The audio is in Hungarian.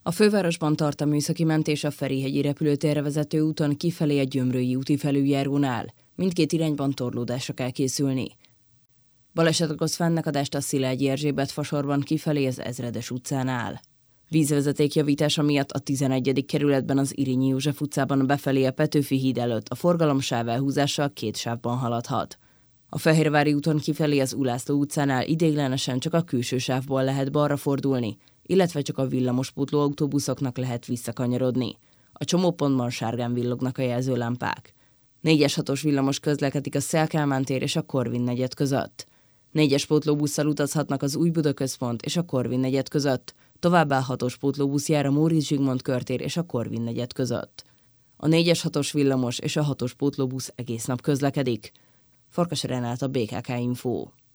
A fővárosban tart a műszaki mentés a Ferihegyi repülőtérre vezető úton kifelé a Gyömrői úti felüljárónál. Mindkét irányban torlódásra kell készülni. Baleset okoz fennakadást a Szilágyi Erzsébet fasorban kifelé az Ezredes utcánál. Vízvezeték javítása miatt a 11. kerületben az Irényi József utcában befelé a Petőfi híd előtt a forgalom sávelhúzással 2 sávban haladhat. A Fehérvári úton kifelé az Ulászló utcánál ideiglenesen csak a külső sávból lehet balra fordulni, illetve csak a villamospótló autóbuszoknak lehet visszakanyarodni. A csomópontban sárgán villognak a jelzőlámpák. 4-es 6-os villamos közlekedik a Széll-Kálmán tér és a Korvin negyed között. 4-es pótlóbusszal utazhatnak az Újbuda központ és a Korvin negyed között, továbbá 6-os pótlóbusz jár a Móricz Zsigmond körtér és a Korvin negyed között. A 4-es 6-os villamos és a 6-os pótlóbusz egész nap közlekedik. Farkas Renáta, BKK Info.